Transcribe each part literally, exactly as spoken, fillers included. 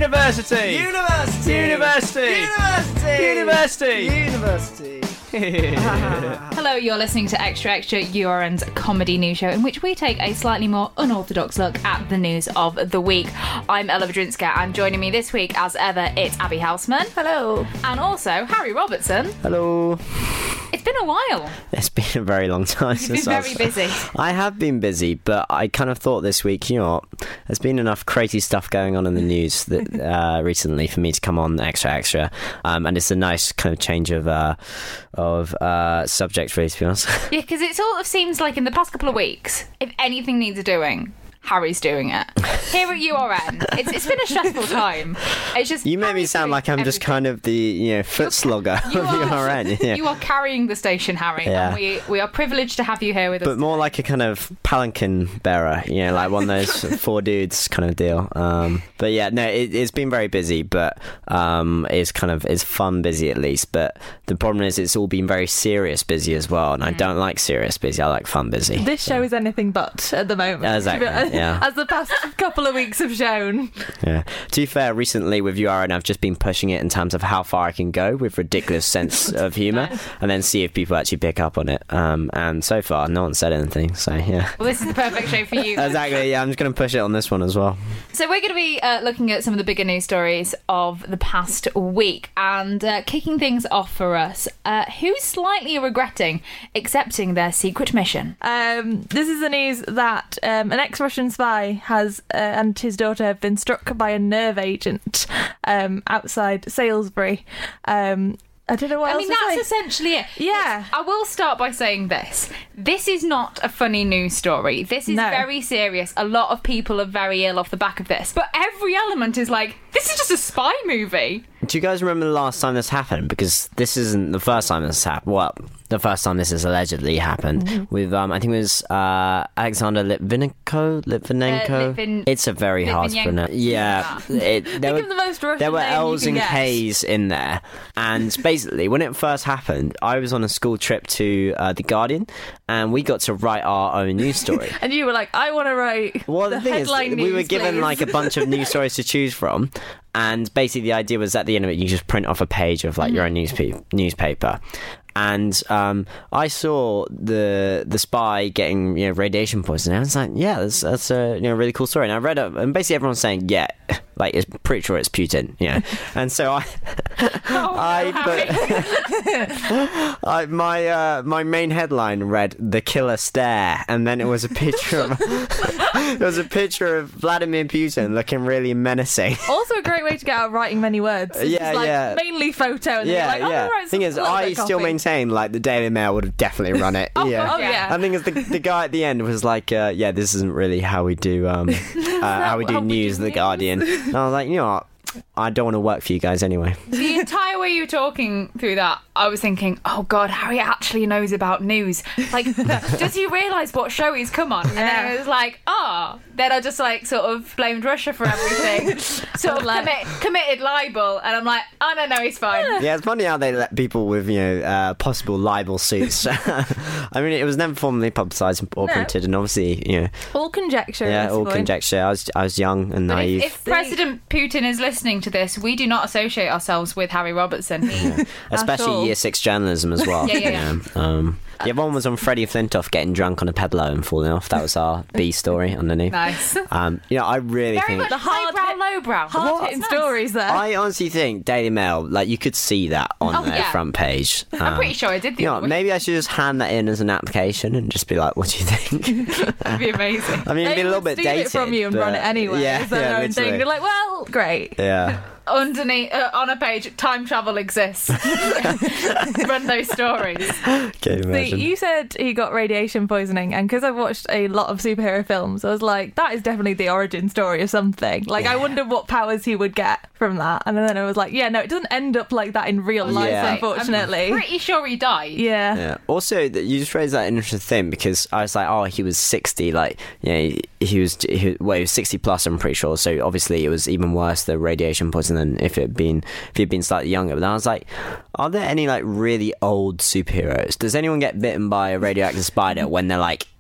University! University! University! University! University! University! Hello, you're listening to Extra Extra, U R N's comedy news show, in which we take a slightly more unorthodox look at the news of the week. I'm Ella Vadrinska, and joining me this week, as ever, it's Abby Houseman. Hello. And also Harry Robertson. Hello. It's been a while. It's been a very long time You've been since very I've... busy. I have been busy, but I kind of thought this week, you know what, there's been enough crazy stuff going on in the news that uh, recently for me to come on Extra Extra, um, and it's a nice kind of change of uh, of uh, subject, really, to be honest. Yeah, because it sort of seems like in the past couple of weeks, if anything needs doing, Harry's doing it. Here at U R N, it's, it's been a stressful time. It's just You make me Harry's sound doing like I'm just everything. kind of the, you know, foot slogger You of are- U R N. Yeah. You are carrying the station, Harry, Yeah. and we, we are privileged to have you here with us. But more like a kind of palanquin bearer, you know, like one of those four dudes kind of deal. Um, but yeah, no, it, it's been very busy, but um, it's kind of it's fun busy at least. But the problem is it's all been very serious busy as well, and I don't like serious busy. I like fun busy. This show is anything but at the moment. Exactly, yeah. As the past couple of weeks have shown. Yeah. To be fair, recently with U R N, I've just been pushing it in terms of how far I can go with ridiculous sense of humour, and then see if people actually pick up on it. Um, and so far, no one said anything. So yeah. Well, this is the perfect show for you. Exactly. Yeah, I'm just going to push it on this one as well. So we're going to be uh, looking at some of the bigger news stories of the past week, and uh, kicking things off for us, uh, who's slightly regretting accepting their secret mission? Um, this is the news that um, an ex-Russian spy has uh, and his daughter have been struck by a nerve agent um, outside Salisbury. Um, I don't know what I else mean, to that's say. essentially it. Yeah. I will start by saying this. This is not a funny news story. This is No. very serious. A lot of people are very ill off the back of this. But every element is like, this is just a spy movie. Do you guys remember the last time this happened? Because this isn't the first time this happened. Well, the first time this has allegedly happened Mm-hmm. with, um, I think it was uh, Alexander Litvinenko. Litvinenko. Uh, Litvin- it's a very hard to Litvinenko. pronounce. Yeah, it, there, Think were, of the most Russian there were name you L's can and guess. K's in there, and basically when it first happened, I was on a school trip to uh, the Guardian, and we got to write our own news story. And you were like, I want to write Well, the, the thing is, headline we were news, given please. like a bunch of news stories to choose from, and basically the idea was at the end of it, you just print off a page of like your own newspaper. Newspaper, and um, I saw the the spy getting you know radiation poisoning. I was like, yeah, that's that's a you know really cool story. And I read it, and basically everyone's saying, yeah, like it's pretty sure it's Putin, you know. And so I, Oh, I Harry. put I, my uh, my main headline read "The Killer Stare," and then it was a picture of it was a picture of Vladimir Putin looking really menacing. Also a great way to get out writing many words. It's Yeah, just, like, yeah. mainly photo. And Yeah, then you're like, yeah. Oh, right, Thing some- is, a little I bit of still copy. maintain like the Daily Mail would have definitely run it. Oh, yeah. God, Oh, yeah. I think it's the the guy at the end was like, uh, yeah, this isn't really how we do um uh, how we do how we news. do The news? Guardian. And I was like, you know what? I don't want to work for you guys anyway. The entire way you were talking through that, I was thinking, oh God, Harry actually knows about news. Like, does he realise what show he's come on? And then Yeah. I was like, oh. Then I just like sort of blamed Russia for everything. sort of Like- commit, committed libel. And I'm like, oh no, no, he's fine. Yeah, it's funny how they let people with you know uh, possible libel suits. I mean, it was never formally publicised or No. printed, and obviously, you know, All conjecture. yeah, at this all point. conjecture. I was I was young and But naive. if, if President Putin is listening to this, we do not associate ourselves with Harry Robertson. He, Especially all. year six journalism as well. Yeah, yeah, yeah. Um, the other one was on Freddie Flintoff getting drunk on a pedalo and falling off. That was our B story underneath. nice. Um, you know, I really Very think. much The hard highbrow, hit- lowbrow. Hard hitting That's stories there. I honestly think Daily Mail, like you could see that on Oh, their yeah. front page. I'm Um, pretty sure I did the You know, other week. maybe I should just hand that in as an application and just be like, "What do you think?" That'd be amazing. I mean, it'd be They a little would bit steal dated. it from you and but- run it anyway. Yeah, It's their yeah, own thing. literally. You're like, well, great. Yeah. Underneath, uh, on a page, time travel exists. Run those stories. Can you See, imagine? you said he got radiation poisoning, and because I've watched a lot of superhero films, I was like, that is definitely the origin story of something. Like, I Yeah. wonder what powers he would get from that. And then I was like, yeah, no, it doesn't end up like that in real life, Yeah. unfortunately. I'm pretty sure he died. Yeah. Yeah. Also, that you just raised that interesting thing because I was like, oh, he was sixty. Like, you know, he was, he, well, he was sixty plus. I'm pretty sure. So obviously, it was even worse the radiation poisoning than if it had been if he'd been slightly younger. But then I was like, are there any like really old superheroes? Does anyone get bitten by a radioactive spider when they're like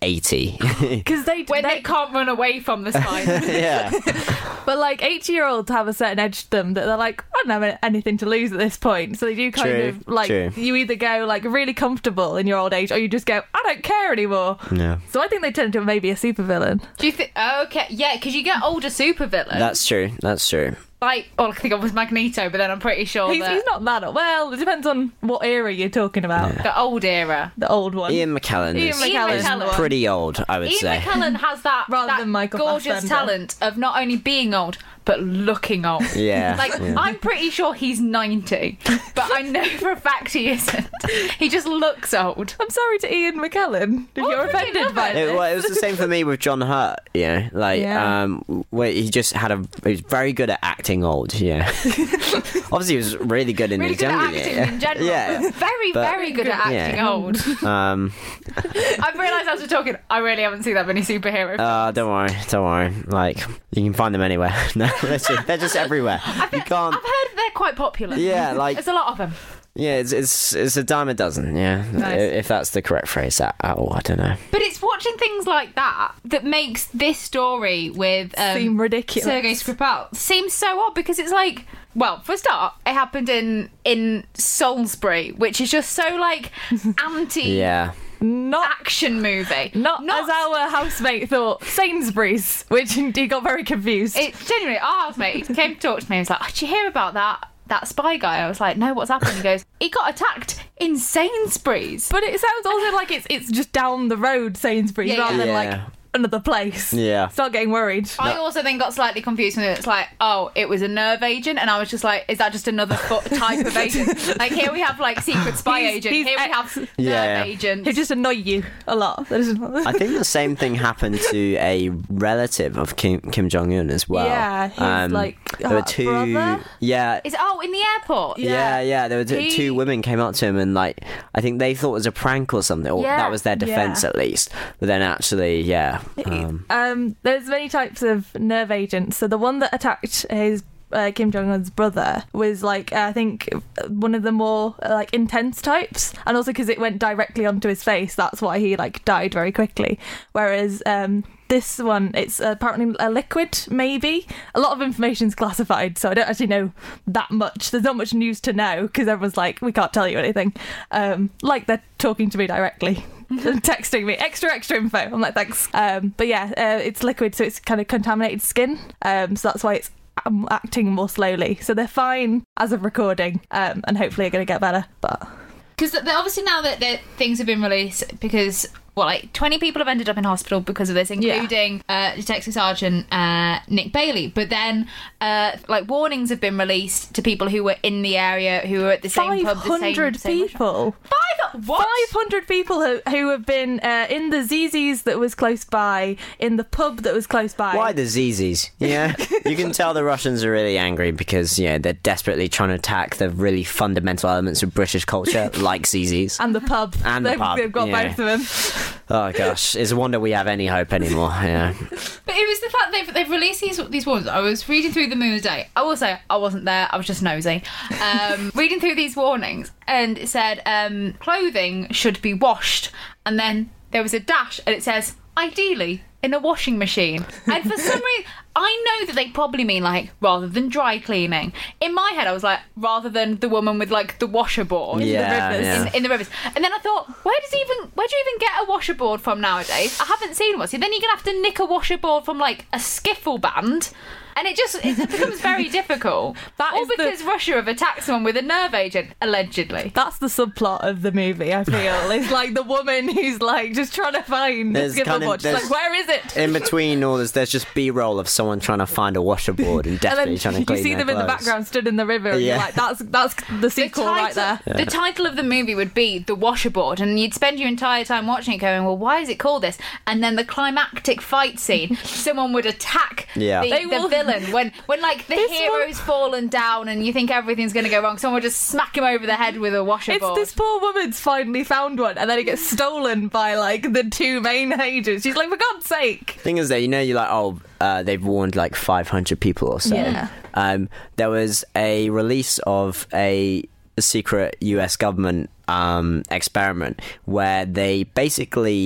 eighty. Because they, When they they can't run away from the spider. Yeah. But like eighty year olds have a certain edge to them that they're like, I don't have anything to lose at this point. So they do kind True, of like, true. you either go like really comfortable in your old age or you just go, I don't care anymore. Yeah. So I think they turn into maybe a supervillain. Do you think? Okay, yeah, because you get older supervillains. That's true. That's true. like, all I think of was Magneto, but then I'm pretty sure He's, that he's not that old. Well, it depends on what era you're talking about. the old era. The old one. Ian McKellen Ian is, McKellen. is McKellen. pretty old, I would Ian say. McKellen has that, Rather that than Michael gorgeous Fassbender. talent of not only being old, but looking old. Yeah. Like, yeah. I'm pretty sure he's ninety, but I know for a fact he isn't. He just looks old. I'm sorry to Ian McKellen if Oh, you're pretty offended by lovely. It, this. well, it was the same for me with John Hurt, you know, like, Yeah. um, where he just had a, he was very good at acting old, yeah. Obviously, he was really good in Really his good at younger acting years. in general, Yeah. but very, But- very good at acting Yeah. old. Um, I've realised as we're talking, I really haven't seen that many superhero films. uh, don't worry, don't worry. Like, you can find them anywhere. No, they're just, they're just everywhere. You can't. I've heard they're quite popular. Yeah, like, There's a lot of them. yeah, it's it's it's a dime a dozen. Yeah, Nice. if that's the correct phrase at, at all, I don't know. But it's watching things like that that makes this story with um, Seem ridiculous. Sergei Skripal seem so odd, because it's like, well, for a start, it happened in in Salisbury, which is just so like anti Yeah, Not action movie. Not, as our housemate thought, Sainsbury's, which he got very confused. It genuinely, our housemate he came to talk to me and was like, oh, did you hear about that that spy guy? I was like, no, what's happened? He goes, he got attacked in Sainsbury's. but it sounds also like it's it's just down the road, Sainsbury's, Yeah, rather yeah. than Yeah. like another place. Yeah. Start getting worried. I also then got slightly confused when it's like, oh, it was a nerve agent, and I was just like, is that just another fo- type of agent? Like, here we have like secret spy He's- agent, he's here we ex- have nerve Yeah. agents. Who just annoy you a lot. That is- I think the same thing happened to a relative of Kim, Kim Jong Un as well. Yeah, his, like, there were uh, two. brother? Yeah. Is oh in the airport? Yeah. Yeah, yeah. There were t- He- two women came up to him and like I think they thought it was a prank or something. Or Yeah. that was their defense Yeah. at least. But then actually, yeah. Um, Um, there's many types of nerve agents. So the one that attacked his uh, Kim Jong Un's brother was like I think one of the more uh, like intense types, and also because it went directly onto his face, that's why he like died very quickly. Whereas um, this one, it's apparently a liquid. Maybe a lot of information's classified, so I don't actually know that much. There's not much news to know because everyone's like, we can't tell you anything. Um, like they're talking to me directly. And texting me extra extra info. I'm like, thanks. Um, but yeah, uh, it's liquid, so it's kind of contaminated skin. Um, so that's why it's um, acting more slowly. So they're fine as of recording, um, and hopefully are going to get better. But Because obviously now that that things have been released, because well, like twenty people have ended up in hospital because of this, including uh, Detective Sergeant uh, Nick Bailey. But then, uh, like warnings have been released to people who were in the area, who were at the same five pub, the same, hundred same restaurant. people. Five what? five hundred people who, who have been uh, in the Z Z's that was close by, in the pub that was close by. why the Z Zs? Yeah, you can tell the Russians are really angry because yeah they're desperately trying to attack the really fundamental elements of British culture, like Z Zs. And the pub. And the they've, pub, They've got yeah. both of them. Oh gosh, it's a wonder we have any hope anymore. Yeah. But it was the fact they've, they've released these these warnings. I was reading through them the other day. I will say I wasn't there. I was just nosy. Um, reading through these warnings, and it said um, clothing should be washed, and then there was a dash, and it says ideally in a washing machine. And for some reason, I know that they probably mean like rather than dry cleaning. In my head, I was like rather than the woman with like the washer board Yeah, in the rivers. yeah. In, in the rivers. And then I thought, where does even where do you even get a washer board from nowadays? I haven't seen one. So then you're gonna have to nick a washer board from like a skiffle band. And it just it becomes very difficult. That All is the- because Russia have attacked someone with a nerve agent, allegedly. That's the subplot of the movie, I feel. It's like the woman who's like just trying to find There's the kind of- skiffle board. She's there's- like, where is it? In between all this, there's just B-roll of someone trying to find a washerboard and And desperately then trying to you clean see their them in the clothes. background stood in the river and Yeah. you're like, that's that's the sequel right there. The title of the movie would be The Washerboard, and you'd spend your entire time watching it going, well, why is it called this? And then the climactic fight scene, someone would attack Yeah. the, They the will- villain. When, when like, the This hero's fallen down and you think everything's going to go wrong, someone would just smack him over the head with a It's washerboard. this poor woman's finally found one and then it gets stolen by like the two main agents. She's like, for God's sake. Thing is that you know you're like oh uh, they've warned like five hundred people or so. Yeah. Um, there was a release of a secret U S government um, experiment where they basically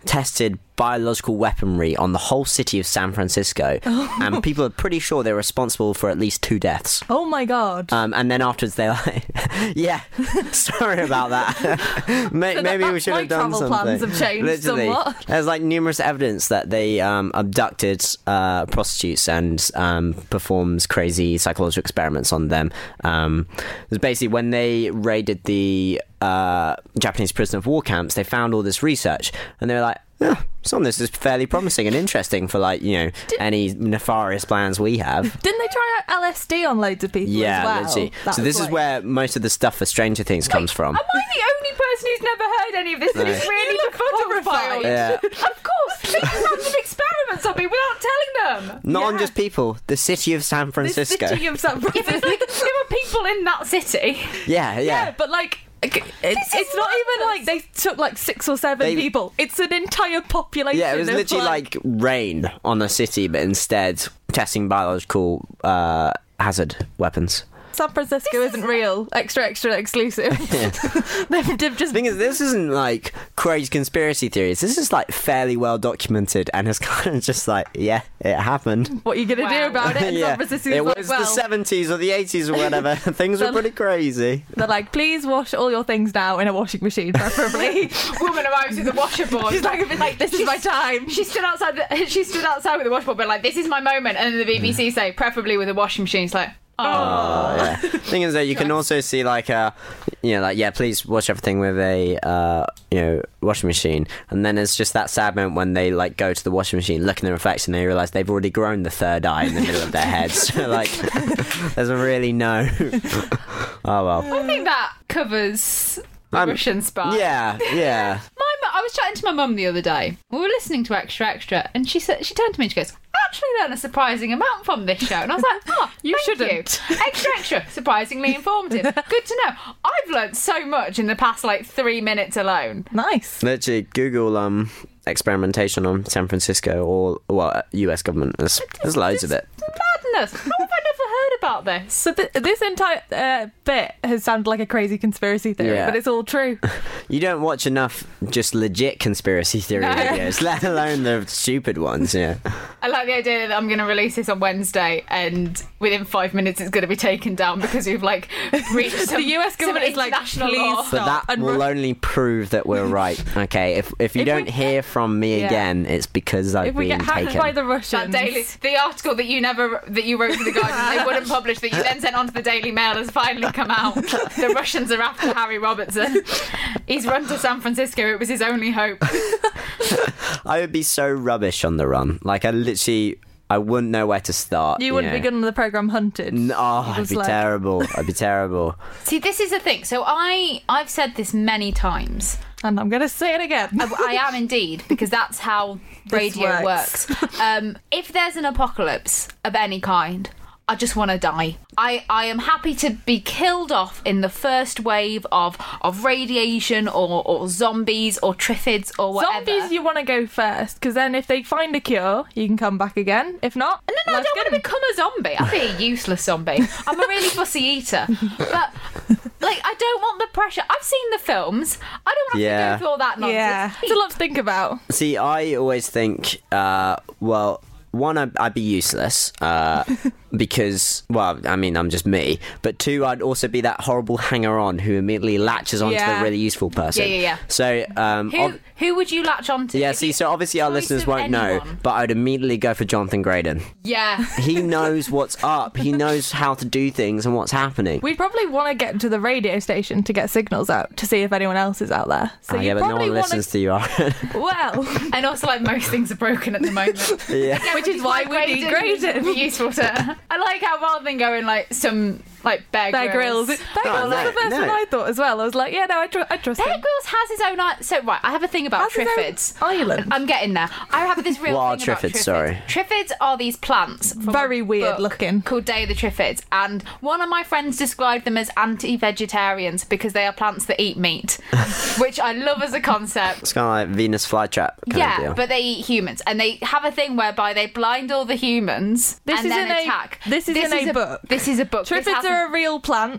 tested biological weaponry on the whole city of San Francisco, and people are pretty sure they're responsible for at least two deaths. Oh my god. Um, and then afterwards they're like, yeah, sorry about that. Maybe, So maybe that- we should my have done travel something. plans have changed Literally, somewhat. there's like numerous evidence that they um, abducted uh, prostitutes and um, performs crazy psychological experiments on them. Um, it was basically when they raided the uh, Japanese prisoner of war camps, they found all this research, and they were like, yeah, some of this is fairly promising and interesting for, like, you know, any nefarious plans we have. Didn't they try out L S D on loads of people Yeah, as well? literally. That So was this is like- where most of the stuff for Stranger Things comes from. Am I the only person who's never heard any of this and No. is really You look horrified. befuddled? Yeah. Of course, they do random experiments on me without telling them. Not on Yeah. just people, the city of San This Francisco. city of San Yeah, but Francisco. like, there were people in that city. Yeah, yeah. Yeah, but like, it, it's not even like they took like six or seven They- people. It's an entire population. Yeah, it was of, literally like rain on the city, but instead testing biological uh, hazard weapons. San Francisco isn't real. Extra, extra exclusive. they've, they've just The thing is, this isn't like crazy conspiracy theories. This is like fairly well documented, and it's kind of just like, yeah, it happened. what are you gonna do Wow. about it? And yeah, San Francisco's it like, was well, the seventies or the eighties or whatever. Things were They're- pretty crazy. they're like, please wash all your things now in a washing machine, preferably. Woman arrives with a washer board. She's like, like, this is my time. She stood outside. The, she stood outside with a washboard, but like, this is my moment. And then the B B C say, preferably with a washing machine. It's like, oh, Oh, yeah. Thing is, though, you can also see like uh you know, like, yeah, please wash everything with a uh you know washing machine, and then it's just that sad moment when they like go to the washing machine, look in the reflection, and they realise they've already grown the third eye in the middle of their heads. So, like, there's a really no. Oh well. I think that covers the I'm- Russian spy. Yeah, yeah. My mu- I was chatting to my mum the other day. We were listening to Extra Extra, and she said she turned to me and she goes, "I actually learned a surprising amount from this show." And I was like, "Oh, You thank shouldn't." you. Extra Extra, surprisingly informative. Good to know. I've learned so much in the past like three minutes alone. Nice. Literally, Google um experimentation on San Francisco or well, U S government. There's, there's loads of it. Madness. How have I never heard about this? So th- this entire uh, bit has sounded like a crazy conspiracy theory, Yeah. but it's all true. You don't watch enough just legit conspiracy theory No. videos, let alone the stupid ones. Yeah. I like the idea that I'm going to release this on Wednesday, and within five minutes it's going to be taken down because we've like reached some, The U S some government is like, international please law. But Stop. that And will Ru- only prove that we're right. Okay, if if you If we- don't hear from me Yeah. again, it's because I've if we been get hacked taken. by the Russians, That daily, the article that you never, that you wrote for the Guardian, they wouldn't publish, that you then sent on to the Daily Mail, has finally come out. The Russians are after Harry Robertson. He's run to San Francisco. It was his only hope. I would be so rubbish on the run. Like, I literally, I wouldn't know where to start. you wouldn't know. be good on the program Hunted. N- Oh, It I'd was be like- terrible. I'd be terrible. See, this is the thing. So I, I've said this many times. And I'm going to say it again. I, I am indeed, because that's how radio works. works. Um, if there's an apocalypse of any kind, I just want to die. I, I am happy to be killed off in the first wave of of radiation or, or zombies or triffids or whatever. Zombies, you want to go first, because then if they find a cure, you can come back again. If not, No, no, I life's don't want to good. become a zombie. I'd be a useless zombie. I'm a really fussy eater. But, like, I don't want the pressure. I've seen the films. I don't want to Yeah. have to go through all that nonsense. Yeah, it's a lot to think about. See, I always think, uh, well, one, I'd, I'd be useless uh, because, well, I mean, I'm just me. But two, I'd also be that horrible hanger-on who immediately latches onto Yeah. the really useful person. Yeah, yeah, yeah. So, um, Who, ob- who would you latch onto? yeah, If see, you- so obviously our choice listeners of won't know, anyone. but I'd immediately go for Jonathan Graydon. Yeah. He knows what's up. He knows how to do things and what's happening. We'd probably want to get to the radio station to get signals out to see if anyone else is out there. So Oh, you yeah, but no probably one want listens to you, Aaron. Well, And also, like, most things are broken at the moment. Yeah. Yeah, Which is why we need Graydon. would be useful to. I like how rather than going like some like Bear, Bear Grylls. Bear Oh, Grylls no, was the first no. one I thought as well. I was like, yeah, no, I, tr- I trust Bear him. Grylls has his own. i- So right, I have a thing about Has his own triffids. island. I'm getting there. I have this real What are thing about triffids, triffids. sorry? Triffids are these plants. From Very a weird book looking. Called Day of the Triffids, and one of my friends described them as anti-vegetarians because they are plants that eat meat, which I love as a concept. It's kind of like Venus flytrap kind of Yeah, deal. but they eat humans, and they have a thing whereby they blind all the humans This and is then in a- attack. this is in a book. This is a book. This Triffids hasn't- are a real plant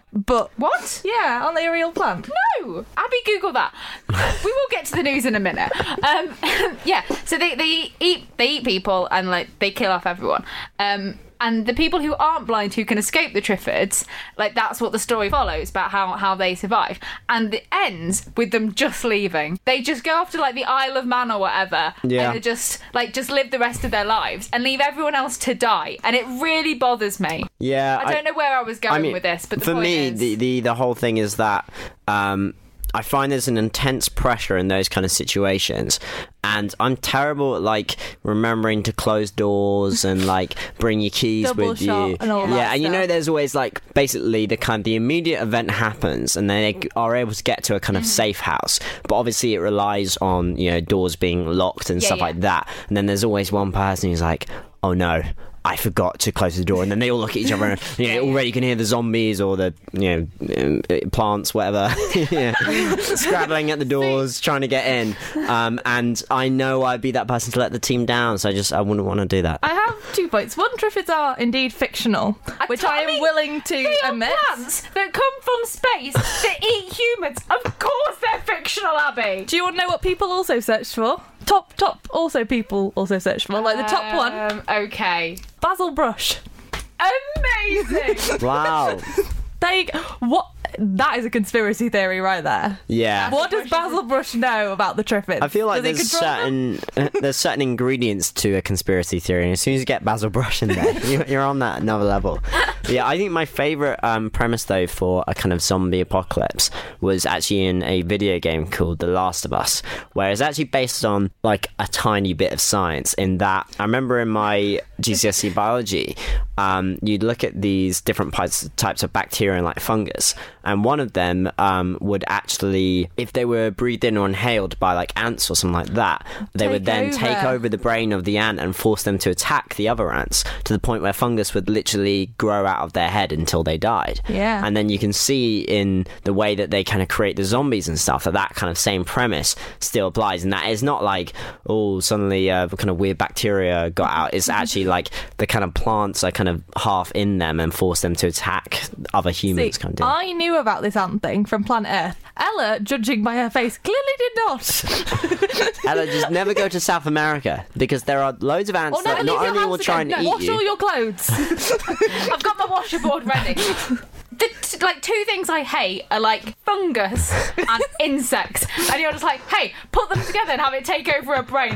but What? yeah, aren't they a real plant? No, Abby, Google that. We will get to the news in a minute. Um, yeah, so they, they eat they eat people and like they kill off everyone. Um, and the people who aren't blind who can escape the Triffids, like that's what the story follows about how how they survive. And it ends with them just leaving. They just go off to like the Isle of Man or whatever, Yeah. and they just like just live the rest of their lives and leave everyone else to die. And it really bothers me. Yeah, I don't know where I was going I mean, with this, but the for point me, is, the, the the whole thing is that um, I find there's an intense pressure in those kind of situations, and I'm terrible at like remembering to close doors and like bring your keys Double with shot you. and all yeah, that and you know, stuff. there's always like basically the kind the immediate event happens, and then they are able to get to a kind of safe house. But obviously, it relies on you know doors being locked and Yeah, stuff yeah. like that. And then there's always one person who's like, "Oh no, I forgot to close the door," and then they all look at each other and you know, already you can hear the zombies or the you know uh, plants, whatever, yeah, scrabbling at the doors trying to get in. Um, and I know I'd be that person to let the team down, so I just I wouldn't want to do that. I have two points. One, Triffids are indeed fictional, which I am mean, willing to They are admit. plants that come from space that eat humans. Of course they're fictional, Abby. Do you want to know what people also searched for? Top, top, also people also searched for. Like the top one, Um, okay. Basil Brush. Amazing. Wow. They, what? That is a conspiracy theory right there. Yeah. What does Basil Brush know about the Triffids? I feel like Does he there's control them? certain there's certain ingredients to a conspiracy theory, and as soon as you get Basil Brush in there, you- you're on that another level. But yeah, I think my favourite um, premise though for a kind of zombie apocalypse was actually in a video game called The Last of Us, where it's actually based on like a tiny bit of science. In that, I remember in my G C S E biology, um, you'd look at these different types types of bacteria and like fungus, and one of them um, would actually, if they were breathed in or inhaled by like ants or something like that, they Take would then over. take over the brain of the ant and force them to attack the other ants, to the point where fungus would literally grow out of their head until they died. Yeah. And then you can see in the way that they kind of create the zombies and stuff that that kind of same premise still applies, and that is not like, oh, suddenly uh, kind of weird bacteria got out. It's actually like the kind of plants are kind of half in them and force them to attack other humans. See, kind of thing. I knew about this ant thing from Planet Earth. Ella, judging by her face, clearly did not. Ella, just never go to South America, because there are loads of ants Or never that leave not your only house will try again. and No, eat wash you. all your clothes. I've got my washerboard ready. The t- like two things I hate are like fungus and insects, and you're just like, hey, put them together and have it take over a brain.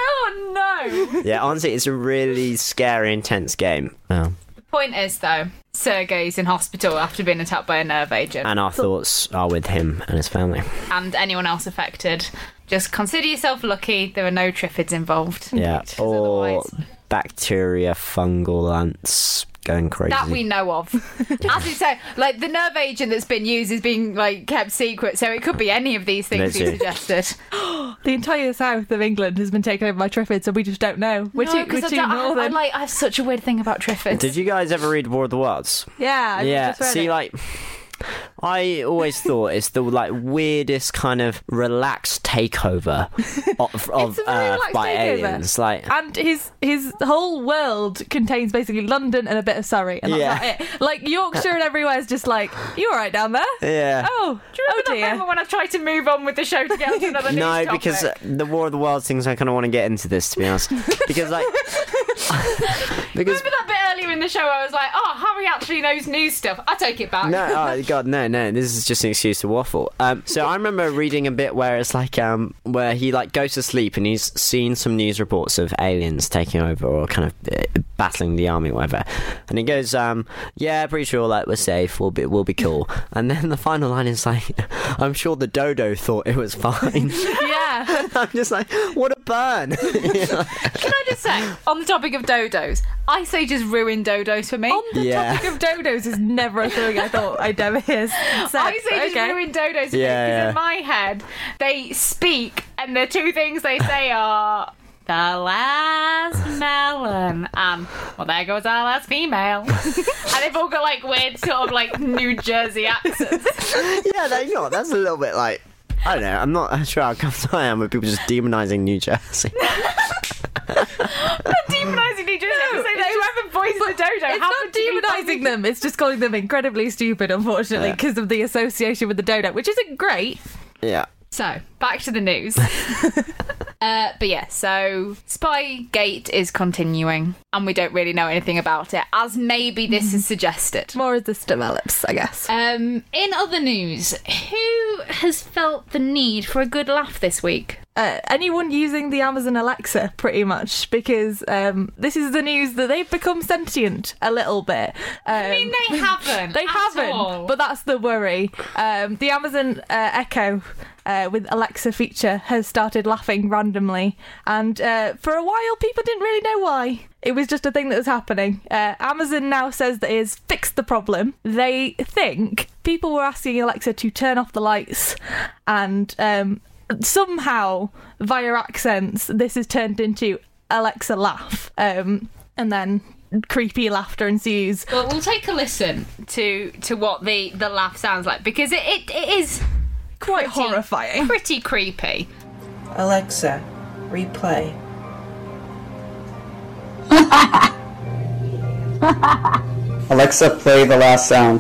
Oh no. Yeah, honestly, it's a really scary, intense game. Oh. Point is though, Sergei's in hospital after being attacked by a nerve agent, And our thoughts are with him and his family. and anyone else affected. Just consider yourself lucky there are no Triffids involved. Yeah, Because or otherwise- bacteria, fungal ants going crazy. That we know of. As you say, like the nerve agent that's been used is being like kept secret, so it could be any of these things you Literally. suggested. The entire south of England has been taken over by Triffids, and we just don't know. We're No, too, 'cause we're I too don't- I, northern. I, like, I have such a weird thing about Triffids. Did you guys ever read War of the Worlds? yeah, I yeah. just read See, it. like, I always thought it's the like weirdest kind of relaxed takeover of, of It's a very Earth relaxed by takeover. aliens. Like, And his his whole world contains basically London and a bit of Surrey, and that's Yeah. about it. Like Yorkshire and everywhere is just like, you all right down there? yeah. Oh, Do you remember oh that dear. moment when I tried to move on with the show to get onto another news No, topic? because uh, the War of the Worlds things, I kind of want to get into this, to be honest. Because, like, because Remember that bit earlier in the show where I was like, oh, Harry actually knows news stuff. I take it back. no, oh god, no, no. This is just an excuse to waffle. Um, so I remember reading a bit where it's like, um, where he like goes to sleep and he's seen some news reports of aliens taking over or kind of uh, battling the army, or whatever. And he goes, um, yeah, pretty sure like we're safe. We'll be, we'll be cool. And then the final line is like, I'm sure the dodo thought it was fine. Yeah. I'm just like, what a burn. Can I just say, on the topic of dodos, Ice Age has ruined dodos for me. On the Yeah. topic of dodos is never a thing I thought I'd ever hear said. Ice Age Okay. has ruined dodos for me, Yeah, because yeah. in my head, they speak, and the two things they say are... The last melon, and well, there goes our last female, and they've all got like weird sort of like New Jersey accents. Yeah, that, you know, that's a little bit like, I don't know. I'm not sure how comfortable I am with people just demonising New Jersey. Demonising New Jersey, no, say that whoever toys the dodo. It's not demonising them, it's just calling them incredibly stupid, unfortunately, because Yeah. of the association with the donut, which isn't great. Yeah. So, back to the news. uh, but yeah, so Spygate is continuing, and we don't really know anything about it, as maybe this is suggested. More as this develops, I guess. Um, in other news, who has felt the need for a good laugh this week? Uh, anyone using the Amazon Alexa, pretty much, because um, this is the news that they've become sentient a little bit. Um, I mean, they haven't. They at haven't, all. but that's the worry. Um, the Amazon uh, Echo uh, with Alexa feature has started laughing randomly, and uh, for a while people didn't really know why. It was just a thing that was happening. Uh, Amazon now says that it has fixed the problem. They think people were asking Alexa to turn off the lights, and um, somehow, via accents, this has turned into Alexa laugh, um, and then creepy laughter ensues. Well, we'll take a listen to to what the, the laugh sounds like, because it, it, it is Quite pretty- horrifying. pretty creepy. Alexa, replay. Alexa, play the last sound.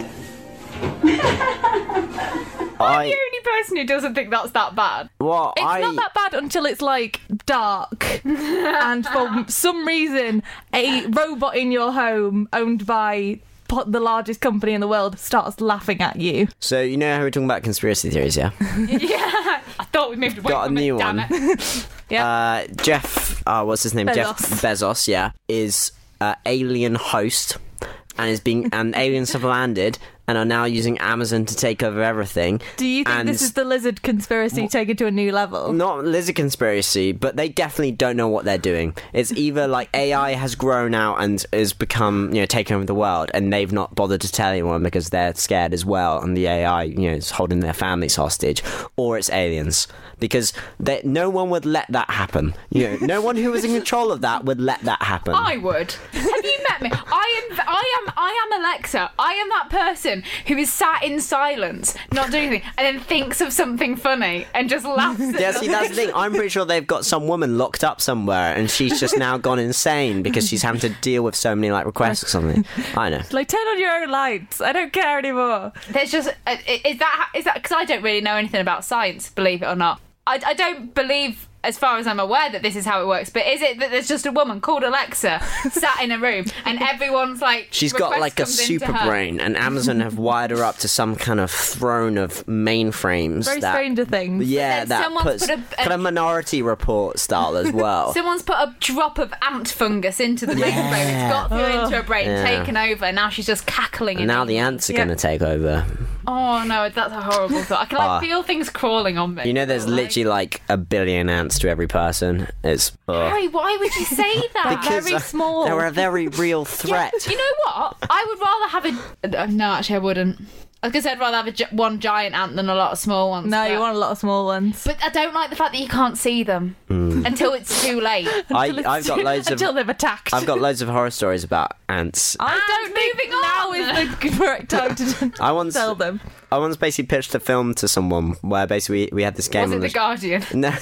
I, The only person who doesn't think that's that bad. well, It's I, not that bad until it's like dark, and for some reason, a robot in your home owned by po- the largest company in the world starts laughing at you. So, you know how we're talking about conspiracy theories, yeah? Yeah, I thought we moved away Got a from new it, damn one. it. Yeah. Uh, Jeff, uh, what's his name? Jeff Bezos. Bezos, yeah, is uh, alien host, and is being and aliens have landed and are now using Amazon to take over everything. Do you think and this is the lizard conspiracy taken to a new level? Not lizard conspiracy, but they definitely don't know what they're doing. It's either like A I has grown out and has become, you know, taken over the world, and they've not bothered to tell anyone because they're scared as well, and the A I, you know, is holding their families hostage, or it's aliens. Because they, no one would let that happen. You know, no one who was in control of that would let that happen. I would. Have you met me? I am. I am. I am Alexa. I am that person who is sat in silence, not doing anything, and then thinks of something funny and just laughs. At Yeah, see, that's the thing. I'm pretty sure they've got some woman locked up somewhere, and she's just now gone insane because she's having to deal with so many like requests or something. I know. Like, turn on your own lights. I don't care anymore. There's just uh, is that is that because I don't really know anything about science, believe it or not. I, I don't believe, as far as I'm aware, that this is how it works. But is it that there's just a woman called Alexa sat in a room and everyone's like She's got request like a comes into super her? brain, and Amazon have wired her up to some kind of throne of mainframes. Very that, Stranger Things. Yeah, then that someone's puts put a- a- kind of Minority Report style as well. Someone's put a drop of ant fungus into the mainframe. It's got through into her brain, Yeah. taken over. Now she's just cackling. and in now it. the ants are Yeah. going to take over. Oh no, that's a horrible thought. I can like Ah. feel things crawling on me. You know, there's Like, literally like a billion ants to every person. It's ugh. Harry, why would you say that? Because, very uh, small. They're a very real threat. You know what? I would rather have a. uh, No, actually, I wouldn't. I was gonna say I'd rather have a gi- one giant ant than a lot of small ones. No, but, you want a lot of small ones. But I don't like the fact that you can't see them Mm. until it's too late. I, Until it's I've got too- loads of until they've attacked. I've got loads of horror stories about ants. I don't And think moving now on. is the correct time to I once tell them. I once basically pitched a film to someone where basically we, we had this game Was on it the the Guardian?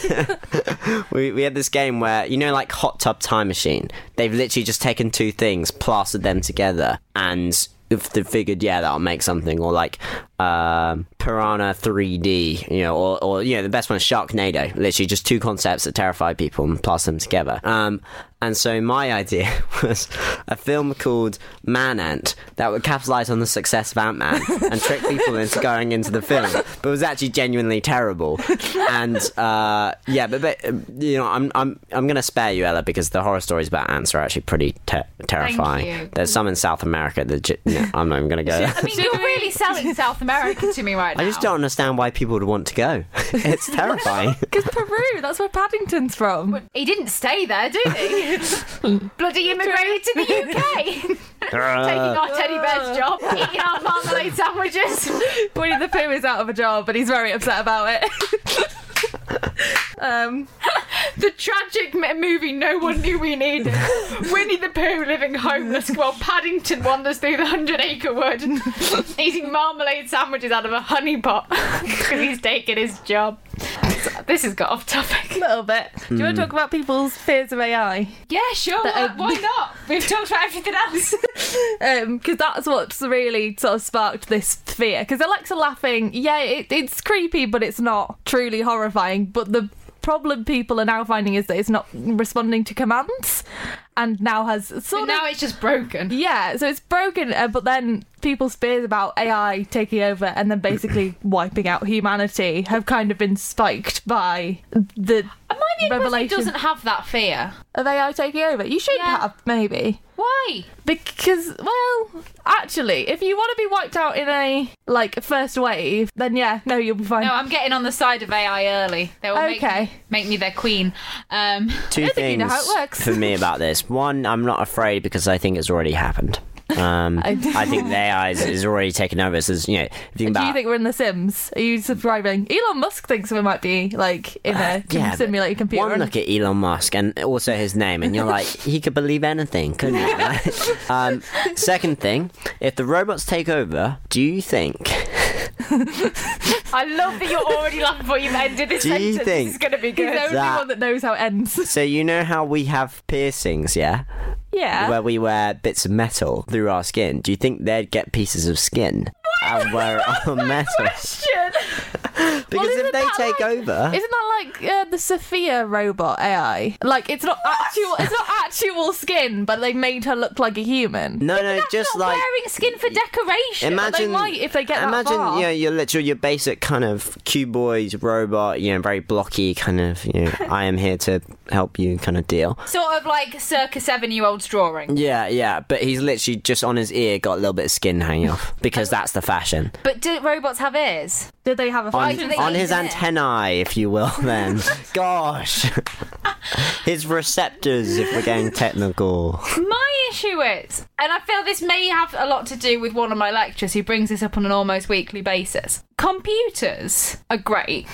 No, we we had this game where, you know, like Hot Tub Time Machine. They've literally just taken two things, plastered them together, and if they figured, yeah, that'll make something. Or like um, Piranha three D, you know, or, or you know, the best one is Sharknado. Literally just two concepts that terrify people and plaster them together. Um, and so my idea was a film called Man Ant that would capitalise on the success of Ant-Man and trick people into going into the film, but it was actually genuinely terrible. And uh, yeah, but, but you know, I'm I'm I'm gonna spare you, Ella, because the horror stories about ants are actually pretty ter- terrifying. you. There's some in South America that j- no, I'm not even gonna go there. I mean, you're really selling South America to me right now. I just don't understand why people would want to go. It's terrifying. Because Peru, that's where Paddington's from. He didn't stay there, did he? Bloody immigrated to the U K. Taking our teddy bear's job, eating our marmalade sandwiches. Winnie the Pooh is out of a job, but he's very upset about it. um, The tragic m- movie no one knew we needed. Winnie the Pooh living homeless while Paddington wanders through the Hundred Acre Wood and eating marmalade sandwiches out of a honey pot because he's taken his job. this has got off topic. A little bit. Do you want to talk about people's fears of A I? Yeah, sure. That, Why, um, why not? We've talked about everything else. Because that's what's really sort of sparked this fear. Because Alexa laughing, yeah, it, it's creepy, but it's not truly horrifying. But the problem people are now finding is that it's not responding to commands, and now has sort So of now it's just broken. yeah, so it's broken. Uh, but then people's fears about A I taking over and then basically wiping out humanity have kind of been spiked by the Am I the only person who revelation doesn't have that fear? of A I taking over. You should Yeah. have, maybe. Why? Because, well, actually, if you want to be wiped out in a, like, first wave, then yeah, no, you'll be fine. No, I'm getting on the side of A I early. They will make, Okay. me, make me their queen. Um, Two I think you things know how it works. for me about this. One, I'm not afraid because I think it's already happened. Um, I- I think the A I is, is already taken over. So, you know, if you think Do about you think we're in The Sims? Are you subscribing? Elon Musk thinks we might be, like, in a Uh, yeah, but simulated computer. one look at Elon Musk and also his name, and you're like, he could believe anything, couldn't he? Right? um, second thing, if the robots take over, do you think? I love that you're already laughing before you've ended this Do you sentence. think- This is going to be He's good. the only That- one that knows how it ends. So you know how we have piercings, yeah, Yeah. where we wear bits of metal through our skin. Do you think they'd get pieces of skin and wear it on metal? Because isn't if they that take like- over, Isn't that like uh, the Sophia robot A I? Like it's not actual, it's not actual skin, but they made her look like a human. no, no, That's just not like. wearing skin for decoration. Imagine, They might if they get that imagine, far. you know, your literal, your basic kind of cuboid robot, you know, very blocky kind of, you know, I am here to help you kind of deal. Sort of like circa seven-year-old's drawing. Yeah, yeah, but he's literally just on his ear got a little bit of skin hanging off because that's the fashion. But do robots have ears? Did they have a On, fight? do they on use his it? antennae, if you will, then. Gosh. His receptors, if we're getting technical. My issue is, and I feel this may have a lot to do with one of my lecturers who brings this up on an almost weekly basis. Computers are great,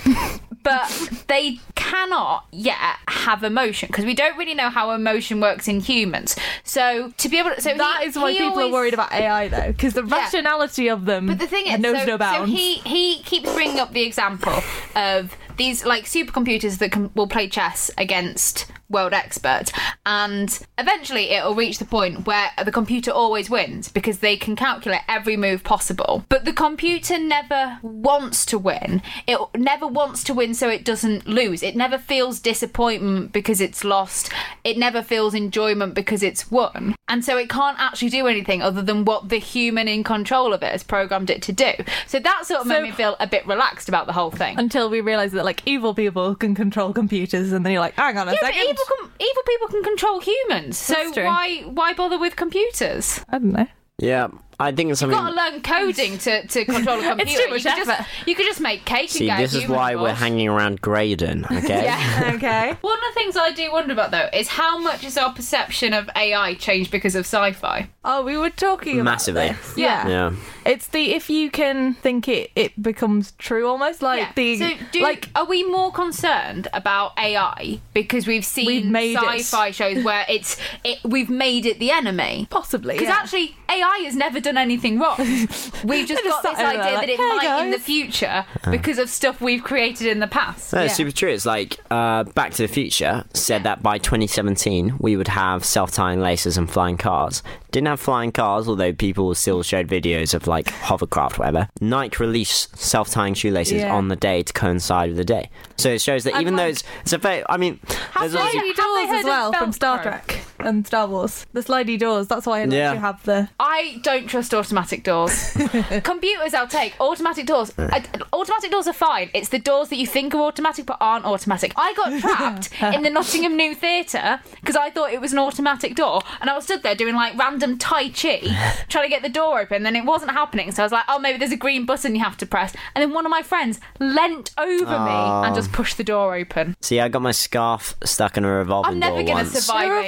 but they cannot yet have emotion because we don't really know how emotion works in humans. So to be able to, so That he, is why he people always, are worried about A I though, because the rationality of them But the thing is, knows so, no so bounds. he he keeps bringing up the example of these like supercomputers that can, will play chess against world experts, and eventually it'll reach the point where the computer always wins because they can calculate every move possible. But the computer never wants to win. It never wants to win so it doesn't lose. It never feels disappointment because it's lost. It never feels enjoyment because it's won. And so it can't actually do anything other than what the human in control of it has programmed it to do. So that sort of So- made me feel a bit relaxed about the whole thing. Until we realise that like evil people can control computers, and then you're like, hang on a Yeah, but second. evil, com- evil people can control humans. So That's true. why why bother with computers? I don't know. Yeah, I think it's You've something. got to learn coding to, to control a computer. too much you, could effort. just, you could just make cake See, and get this a is human why we're involved. hanging around Graydon, okay? Yeah. Okay. One of the things I do wonder about though is how much has our perception of A I changed because of sci-fi? Oh, we were talking about Massively. this. Yeah. Yeah. It's the if you can think it, it becomes true almost like Yeah. the so do, like are we more concerned about A I because we've seen We've made it. sci-fi shows where it's it, we've made it the enemy? possibly Because yeah. actually, A I has never done anything wrong. We've just They got just this sat over idea there that like, it "Hey, might in the guys." future because of stuff we've created in the past. No, Yeah. it's super true. It's like uh, Back to the Future said that by twenty seventeen we would have self-tying lasers and flying cars. Didn't have flying cars, although people still showed videos of like hovercraft, whatever. Nike released self-tying shoelaces Yeah. on the day to coincide with the day. So it shows that And even though like- it's, it's a very, I mean, there's they- obviously- slidey Have they doors heard as of well from Velcro? Star Trek and Star Wars. The slidey doors. That's why I let Yeah. you have the. I don't trust automatic doors. Computers, I'll take. Automatic doors. I, automatic doors are fine. It's the doors that you think are automatic but aren't automatic. I got trapped in the Nottingham New Theatre because I thought it was an automatic door, and I was stood there doing like random Tai Chi, trying to get the door open. Then it wasn't happening, so I was like, "Oh, maybe there's a green button you have to press." And then one of my friends leant over me and just pushed the door open. see, I got my scarf stuck in a revolving I'm never door gonna once. survive A it. Thank revolving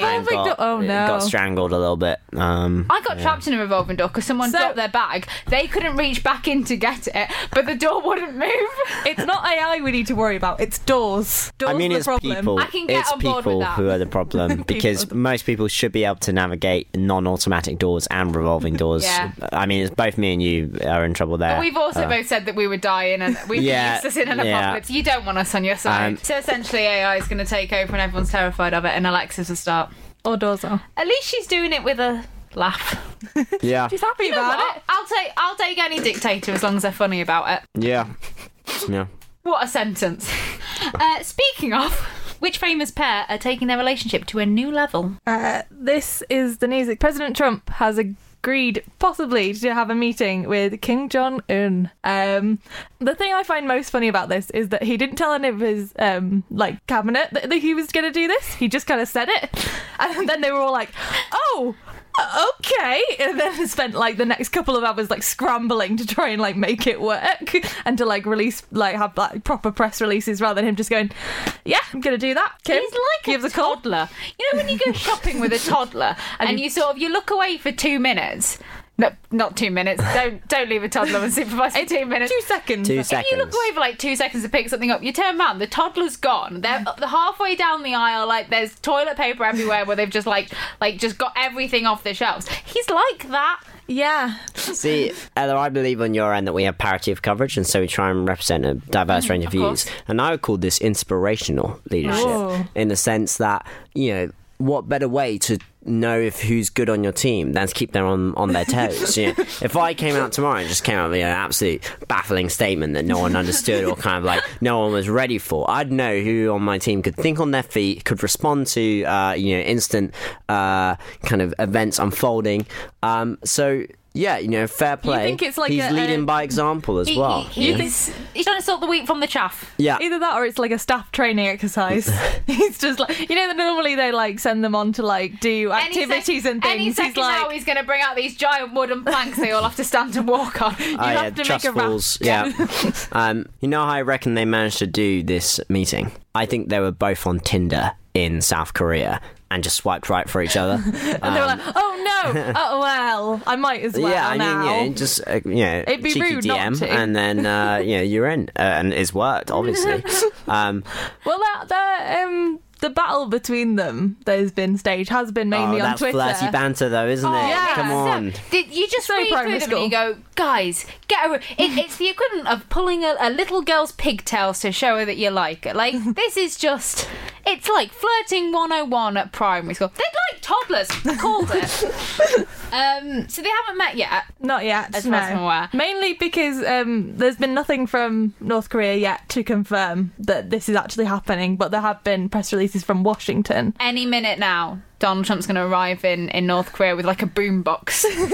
got, got oh no, got strangled a little bit. Um, I got yeah. trapped in a revolving door because someone So- dropped their bag. They couldn't reach back in to get it, but the door wouldn't move. It's not A I we need to worry about. It's doors. Doors I mean, the it's problem. people. I can get it's on board with people that. who are the problem because People. most people should be able to navigate non-automatic doors and revolving doors. Yeah. I mean, it's both me and you are in trouble there. We've also Uh, both said that we would die in and we've Yeah, been useless in an yeah. apocalypse. You don't want us on your side. Um, so essentially A I is going to take over and everyone's terrified of it, and Alexa's a start. Or doors are. At least she's doing it with a laugh. yeah, She's happy You know about what? it. I'll take I'll take any dictator as long as they're funny about it. yeah, yeah. What a sentence. uh, speaking of, which famous pair are taking their relationship to a new level? Uh, this is the news. President Trump has agreed, possibly, to have a meeting with Kim Jong Un. Um, the thing I find most funny about this is that he didn't tell any of his um, like cabinet that, that he was going to do this. He just kind of said it, and then they were all like, "Oh." uh, Okay, and then spent like the next couple of hours like scrambling to try and like make it work and to like release like have like proper press releases rather than him just going, yeah, I'm gonna do that. Kim, He's like gives a a call. toddler. You know when you go shopping with a toddler and you sort of you look away for two minutes. No, not two minutes. Don't don't leave a toddler unsupervised for two minutes. Two seconds. Two If you look seconds. away for like two seconds to pick something up, you turn around, the toddler's gone. They're the halfway down the aisle, like there's toilet paper everywhere where they've just like like just got everything off the shelves. He's like that. Yeah. See, Ella, I believe on your end that we have parity of coverage, and so we try and represent a diverse range of, of views. course. And I would call this inspirational leadership, Oh. in the sense that, you know, what better way to know if who's good on your team than to keep them on, on their toes. You know, if I came out tomorrow and just came out with an absolute baffling statement that no one understood or kind of like no one was ready for, I'd know who on my team could think on their feet, could respond to uh, you know instant uh, kind of events unfolding. Um, so. Yeah, you know, fair play. think it's like He's a- leading a- by example as He- well. he- you know? he's, he's trying to sort the wheat from the chaff. Yeah. Either that or it's like a staff training exercise. He's just like, you know, that normally they like send them on to like do Any sec- activities and things. Any He's second like, now he's going to bring out these giant wooden planks they all have to stand and walk on. you Oh, yeah, have to trust make a raft. falls. Yeah. um, you know how I reckon they managed to do this meeting? I think they were both on Tinder in South Korea and just swiped right for each other. And they were like, oh no, oh well, I might as well yeah, I now. mean, yeah, just uh, you know, It'd be cheeky rude D M, not to. and then uh, you know you're in, uh, and it's worked obviously. um, Well, that, that um, the battle between them that has been staged has been mainly oh, on that's Twitter. flirty banter, though, isn't it? yeah. Come on. Did you just So read primary through them and you go, guys, get her. It, it's the equivalent of pulling a, a little girl's pigtails to show her that you like her. Like, this is just. It's like flirting one oh one at primary school. They're like toddlers. I called it. um, so they haven't met yet. Not yet, As no. far as I'm aware. Mainly because um, there's been nothing from North Korea yet to confirm that this is actually happening, but there have been press releases from Washington. Any minute now, Donald Trump's going to arrive in, in North Korea with like a boombox.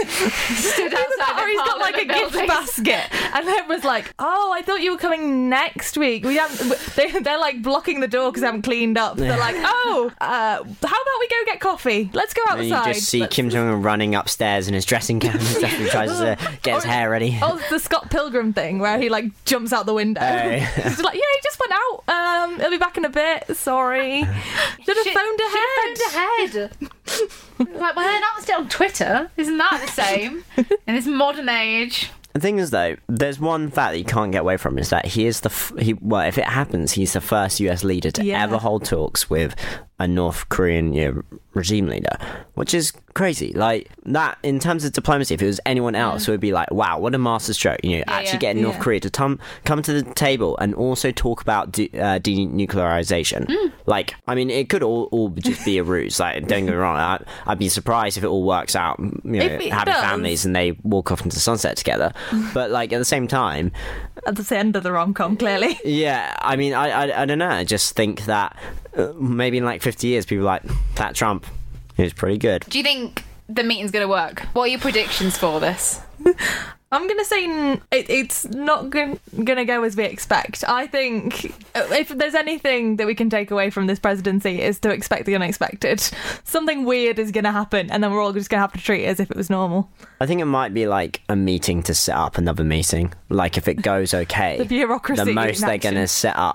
Stood outside Or the he's got like a Parliament gift building. basket, and then was like, "Oh, I thought you were coming next week. We haven't." They, they're like blocking the door because they haven't cleaned up. They're like, "Oh, uh, how about we go get coffee? Let's go And outside." you just see Let's- Kim Jong Un running upstairs in his dressing gown and stuff. He tries to get his Or- hair ready. Oh, it's the Scott Pilgrim thing where he like jumps out the window. Hey. He's like, "Yeah, he just went out. Um, he'll be back in a bit. Sorry." Should have Should- phoned should ahead. have phoned ahead. Like, well, they're not still on Twitter. Isn't that the same in this modern age? The thing is, though, there's one fact that you can't get away from is that he is the f- he. Well, if it happens, he's the first U S leader to Yeah. ever hold talks with a North Korean you know, regime leader, which is crazy. Like that, in terms of diplomacy, if it was anyone else, it would be like, wow, what a masterstroke. You know, actually yeah. getting North Yeah. Korea to come come to the table and also talk about de- uh, denuclearization. Like, I mean, it could all, all just be a ruse. Like, don't get me wrong, I, I'd be surprised if it all works out. You know, If it happy does. families and they walk off into the sunset together. But like at the same time, At the end of the rom com, clearly. yeah, I mean, I, I, I don't know. I just think that uh, maybe in like fifty years, people are like, that Trump is pretty good. Do you think the meeting's going to work? What are your predictions for this? I'm gonna say n- it, it's not gon- gonna go as we expect. I think uh, if there's anything that we can take away from this presidency is to expect the unexpected. Something weird is gonna happen, and then we're all just gonna have to treat it as if it was normal. I think it might be like a meeting to set up another meeting. Like if it goes okay, The bureaucracy the in most they're action. going to set up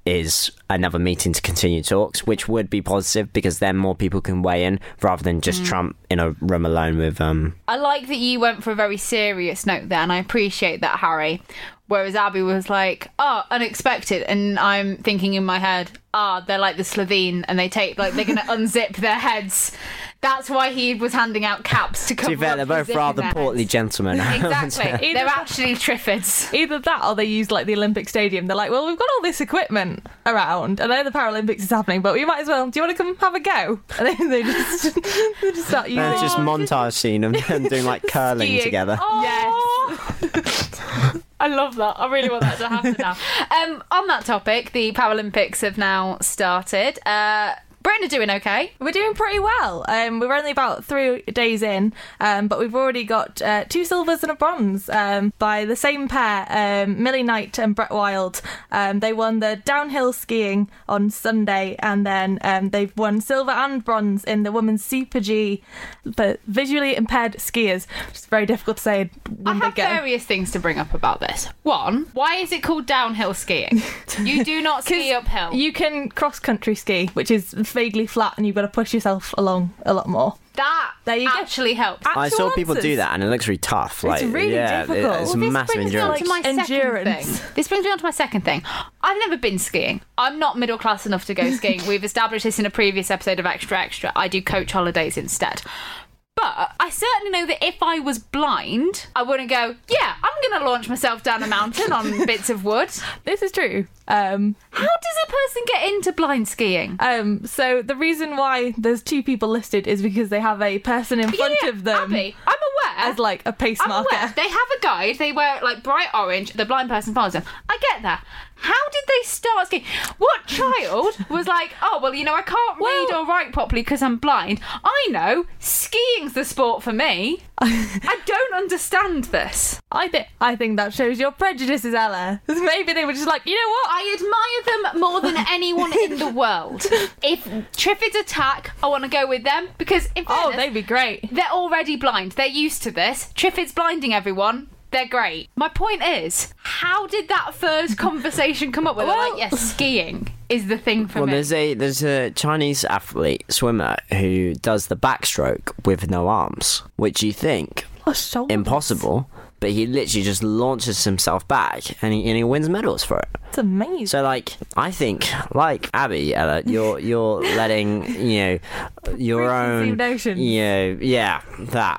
is another meeting to continue talks, which would be positive because then more people can weigh in rather than just Mm. Trump in a room alone with um I like that you went for a very serious note there, and I appreciate that, Harry. Whereas Abby was like, oh, unexpected. And I'm thinking in my head, ah, they're like the Slovene and they take, like, they're going to unzip their heads. That's why he was handing out caps to cover to be fair, up they're the both zip in rather their portly heads. gentlemen. Exactly. Either They're that- actually Triffids. Either that or they use like the Olympic Stadium. They're like, well, we've got all this equipment around. I know the Paralympics is happening, but we might as well. Do you want to come have a go? And then they just, they just start using No, it's just it. montage scene of them doing like curling Skiing. together. Yes. I love that. I really want that to happen now. Um, on that topic, the Paralympics have now started. Uh, Britain are doing okay. We're doing pretty well. Um, we're only about three days in, um, but we've already got uh, two silvers and a bronze um, by the same pair, um, Millie Knight and Brett Wild. Um, they won the downhill skiing on Sunday, and then um, they've won silver and bronze in the women's Super G for visually impaired skiers, which is very difficult to say I when they have go. various things to bring up about this. One, why is it called downhill skiing? You do not ski uphill. You can cross country ski, which is vaguely flat, and you've got to push yourself along a lot more. that There you go. actually helps. I Actual saw people answers. do that, and it looks really tough. Like, really yeah, difficult. It's Well, This massive brings me on endurance. to my Endurance. second thing. This brings me on to my second thing. I've never been skiing. I'm not middle class enough to go skiing. We've established this in a previous episode of Extra Extra. I do coach holidays instead. But I certainly know that if I was blind, I wouldn't go, yeah, I'm going to launch myself down a mountain on bits of wood. This is true. Um, How does a person get into blind skiing? um, so the reason why there's two people listed is because they have a person in front Yeah, of them Abby, I'm aware. as like a pace I'm marker. aware. They have a guide. They wear like bright orange. The blind person follows them. I get that. How did they start skiing? What child was like, oh, well, you know, I can't read Well- or write properly because I'm blind. I know. Skiing's the sport for me. I don't understand this. I think I think that shows your prejudices, Ella. Maybe they were just like, you know what? I admire them more than anyone in the world. If Triffids attack, I want to go with them because in Oh, fairness, they'd be great. they're already blind. They're used to this. Triffids blinding everyone. They're great. My point is, how did that first conversation come up with? They're Well- like, yes, skiing is the thing for Well, me. there's a there's a Chinese athlete swimmer who does the backstroke with no arms, which you think Oh, shoulders. impossible, but he literally just launches himself back and he and he wins medals for it. It's amazing. So, like, I think, like Abby, Ella, you're you're letting you know your Preconceived own, notions. you know, yeah, that.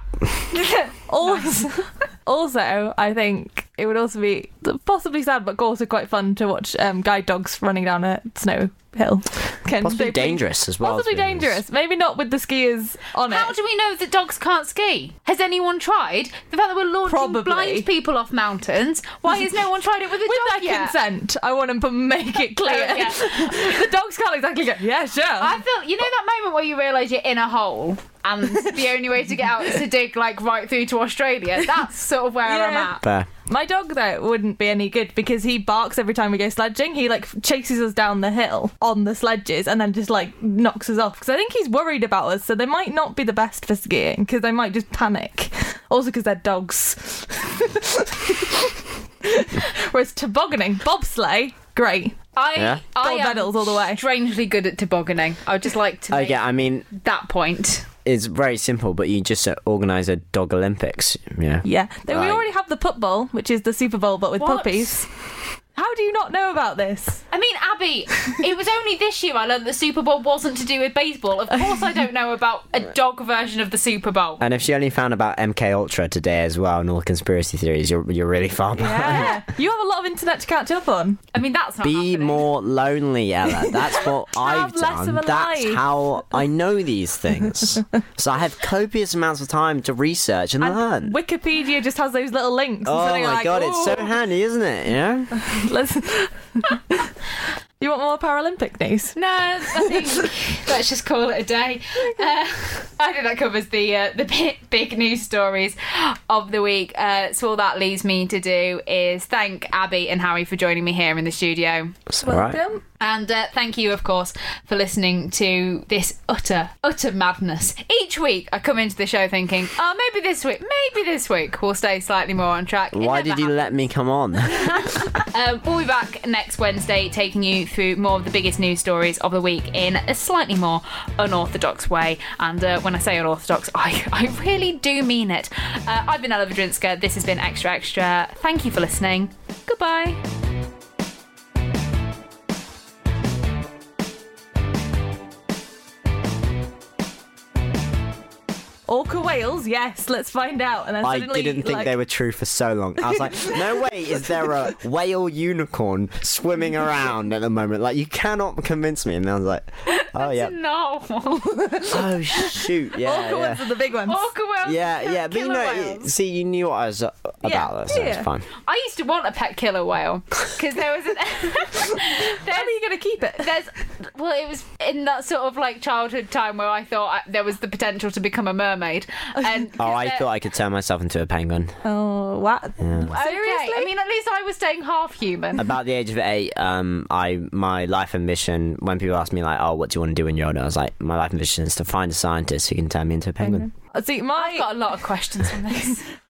Also, also, I think it would also be possibly sad, but also quite fun to watch um, guide dogs running down a snow hill. Can Possibly they please- dangerous as well. Possibly to be honest. dangerous. Maybe not with the skiers on How it. do we know that dogs can't ski? Has anyone tried? The fact that we're launching Probably. blind people off mountains. Why has no one tried it with a With dog their yet? consent, I want to make it clear. Oh, yeah. The dogs can't exactly go, yeah, sure. I feel, you know that moment where you realise you're in a hole and the only way to get out is to dig like right through to Australia? That's sort of where I'm Yeah. at. Fair. My dog, though, wouldn't be any good because he barks every time we go sledging. He, like, chases us down the hill on the sledges and then just, like, knocks us off. Because I think he's worried about us, so they might not be the best for skiing because they might just panic. Also because they're dogs. Whereas tobogganing, bobsleigh, great. I, Yeah. I Gold am medals all the way. strangely good at tobogganing. I would just like to Oh make yeah, I mean, that point. it's very simple, but you just uh, organise a dog Olympics. Yeah. Yeah. Then we Right. already have the Pup Bowl, which is the Super Bowl, but with What? puppies. How do you not know about this? I mean, Abby, it was only this year I learned the Super Bowl wasn't to do with baseball. Of course I don't know about a dog version of the Super Bowl. And if she only found about M K Ultra today as well and all the conspiracy theories, you're you're really far behind. Yeah. You have a lot of internet to catch up on. I mean, that's not Be happening. more lonely, Ella. That's what I've less done. of a That's life. how I know these things. So I have copious amounts of time to research and, And learn. Wikipedia just has those little links. and Oh something my like, god, it's so "Ooh, handy, isn't it? Yeah. Let's... You want more Paralympic news? No, I think let's just call it a day. Uh, I think that covers the uh, the big, big news stories of the week. Uh, so all that leaves me to do is thank Abby and Harry for joining me here in the studio. It's all right. Welcome. And uh, thank you, of course, for listening to this utter, utter madness. Each week I come into the show thinking, oh, maybe this week, maybe this week we'll stay slightly more on track. It Why never did you happens. let me come on? Um, we'll be back next Wednesday taking you through more of the biggest news stories of the week in a slightly more unorthodox way. And uh, when I say unorthodox, I, I really do mean it. Uh, I've been Ella Vidrinska. This has been Extra Extra. Thank you for listening. Goodbye. Orca whales, yes, let's find out. And then I suddenly, didn't think like, they were true for so long. I was like, no way is there a whale unicorn swimming around at the moment. Like, you cannot convince me. And I was like, oh, yeah. No. Oh, shoot. Yeah, Orca ones yeah. are the big ones. Orca whales. Yeah, yeah, but you killer know, whales. see, you knew what I was uh, about Yeah, this, so yeah. it's fine. I used to want a pet killer whale because there was an. How are you going to keep it? There's, well, it was in that sort of like childhood time where I thought I, there was the potential to become a mermaid. And Oh, I thought I could turn myself into a penguin. Oh, what? Seriously? Seriously? I mean, at least I was staying half human. About the age of eight, um, I my life ambition, when people ask me, like, oh, what do you want to do when you're older? I was like, my life ambition is to find a scientist who can turn me into a penguin. See, my I've got a lot of questions on this.